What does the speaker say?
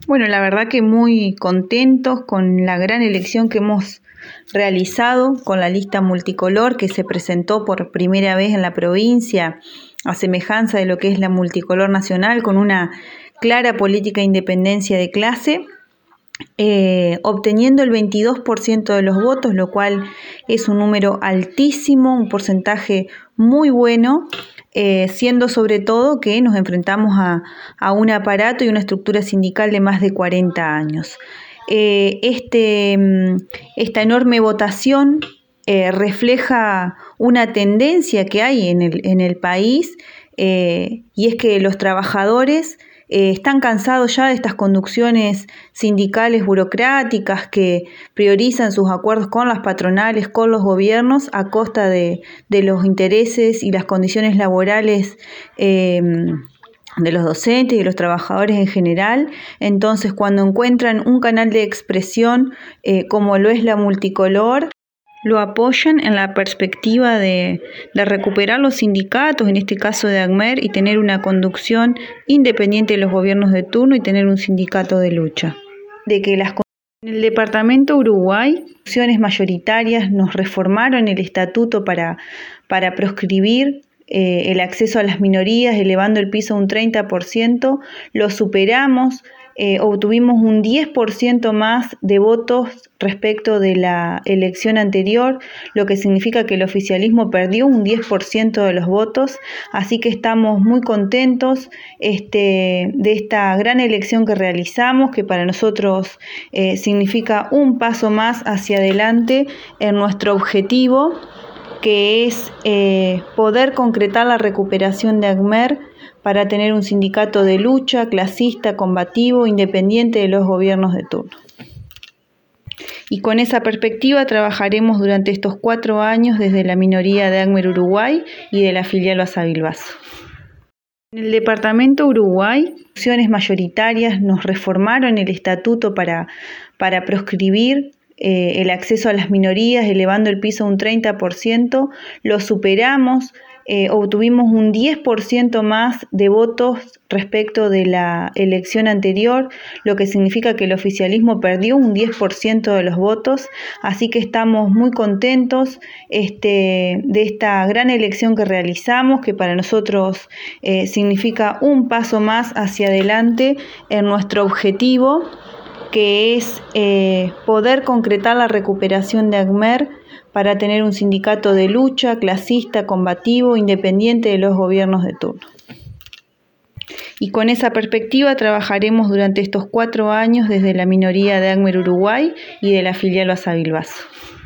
Bueno, la verdad que muy contentos con la gran elección que hemos realizado con la lista multicolor que se presentó por primera vez en la provincia, a semejanza de lo que es la multicolor nacional, con una clara política de independencia de clase, obteniendo el 22% de los votos, lo cual es un número altísimo, un porcentaje muy bueno, siendo sobre todo que nos enfrentamos a un aparato y una estructura sindical de más de 40 años. Esta enorme votación refleja una tendencia que hay en el país, y es que los trabajadores están cansados ya de estas conducciones sindicales burocráticas que priorizan sus acuerdos con las patronales, con los gobiernos, a costa de los intereses y las condiciones laborales de los docentes y de los trabajadores en general. Entonces, cuando encuentran un canal de expresión como lo es la multicolor, lo apoyan en la perspectiva de recuperar los sindicatos, en este caso de ACMER, y tener una conducción independiente de los gobiernos de turno y tener un sindicato de lucha. En el departamento Uruguay, acciones mayoritarias nos reformaron el estatuto para proscribir el acceso a las minorías, elevando el piso a un 30%, lo superamos. Obtuvimos un 10% más de votos respecto de la elección anterior, lo que significa que el oficialismo perdió un 10% de los votos, así que estamos muy contentos de esta gran elección que realizamos, que para nosotros significa un paso más hacia adelante en nuestro objetivo, que es poder concretar la recuperación de ACMER para tener un sindicato de lucha, clasista, combativo, independiente de los gobiernos de turno. Y con esa perspectiva trabajaremos durante estos 4 años desde la minoría de ACMER Uruguay y de la filial Basa Bilbaso. En el departamento Uruguay, acciones mayoritarias nos reformaron el estatuto para proscribir el acceso a las minorías, elevando el piso a un 30%, lo superamos. Obtuvimos un 10% más de votos respecto de la elección anterior, lo que significa que el oficialismo perdió un 10% de los votos, así que estamos muy contentos de esta gran elección que realizamos, que para nosotros significa un paso más hacia adelante en nuestro objetivo, que es poder concretar la recuperación de ACMER para tener un sindicato de lucha, clasista, combativo, independiente de los gobiernos de turno. Y con esa perspectiva trabajaremos durante estos 4 años desde la minoría de ACMER Uruguay y de la filial Basa Bilbaso.